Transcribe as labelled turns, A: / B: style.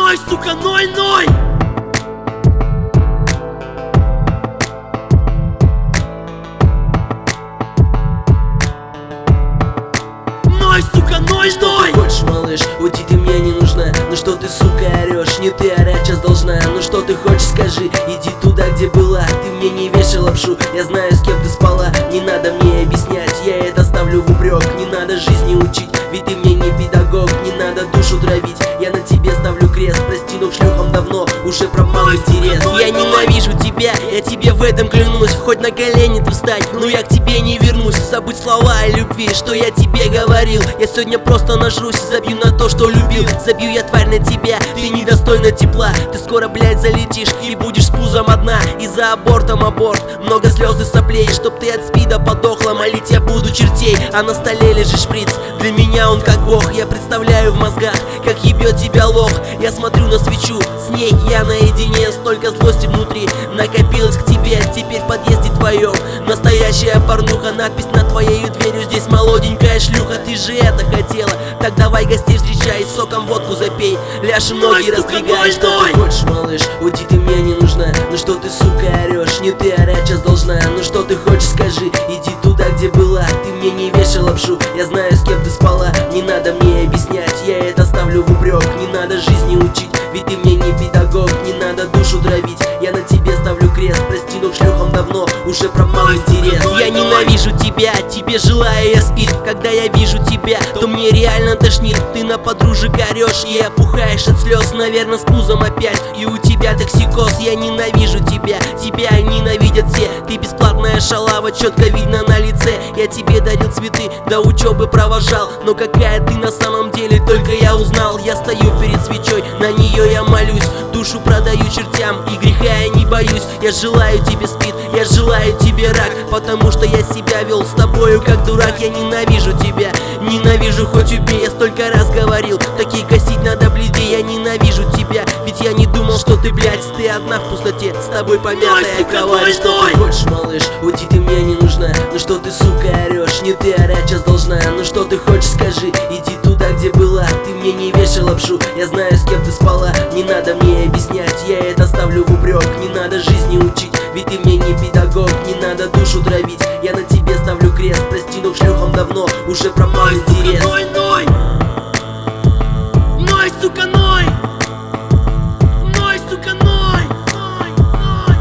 A: Ной, сука, ной! Ной, сука, ной!
B: Что ты хочешь, малыш? Уйти ты мне не нужна. Ну что ты, сука, орешь? Не ты орать сейчас должна. Ну что ты хочешь, скажи. Иди туда, где была. Ты мне не вешай лапшу. Я знаю, с кем ты спала. Не надо мне объяснять, я это ставлю в упрек. Не надо жизни учить, ведь ты мне не педагог. Не надо душу травить, я на тебе ставлю крест. Прости, но к шлюхам давно уже пропал интерес. Я ненавижу тебя, я тебе в этом клянусь. Хоть на колени ты встань, но я к тебе не вернусь. Забудь слова о любви, что я тебе говорил. Я сегодня просто нажрусь и забью на то, что любил. Забью я, тварь, на тебя, ты недостойна тепла. Ты скоро, блядь, залетишь и будешь с пузом одна. И за абортом аборт, много слез и соплей. Чтоб ты от спида подохла, молить я буду чертей. А на столе лежит шприц, для меня он как бог. Я представляю в мозгах, как ебет тебя лох. Я смотрю на свечу, с ней я наедине. Столько злости внутри накопилось к тебе. Теперь в подъезде твоем настоящая порнуха. Надпись над твоей дверью: здесь молоденькая шлюха. Ты же это хотела, так давай гостей встречай. Соком водку запей, ляжь и ноги раздвигай. Что ты хочешь, малыш? Уйти ты мне не нужна. Ну что ты, сука, орешь? Не ты орать сейчас должна. Ну что ты хочешь, скажи. Иди туда, где была. Ты мне не вешай лапшу. Я знаю, с кем ты спала. Не надо мне объяснять, я это ставлю в упрек. Не надо жизни учить, ведь ты мне не педагог. Не надо душу травить, я на тебе ставлю крест. Прости, но к шлюхам давно уже пропал интерес. Я ненавижу тебя, тебе желаю я спит. Когда я вижу тебя, то мне реально тошнит. Ты на подружек орешь и опухаешь от слез. Наверное, с пузом опять, и у тебя токсикоз. Я ненавижу тебя, тебя ненавидят все. Ты бесплатная шалава, четко видно на лице. Я тебе дарил цветы, до учебы провожал. Но какая ты на самом деле, только я узнал. Я стою перед свечой, на нее я молюсь. Душу продаю чертям, и греха я не боюсь. Я желаю тебе спид, я желаю тебе рак. Потому что я себя вел с тобою как дурак. Я ненавижу тебя, ненавижу, хоть убей. Я столько раз говорил, такие косить надо бледей. Я ненавижу тебя, ведь я не думал, что ты, блядь, ты одна в пустоте, с тобой помятая кровать. Что ты хочешь, малыш? Уйти ты мне не нужна. Ну что ты, сука, орешь? Не ты орать сейчас должна. Ну что ты хочешь, скажи. Иди туда, где была. Ты мне не вешай лапшу. Я знаю, с кем ты спала. Не надо мне объяснять, я это ставлю в упрек. Не надо жизни учить, ведь ты мне не педагог. Не надо душу травить, я на тебе ставлю крест. Прости, но к шлюхам давно уже пропал интерес.
A: Ной!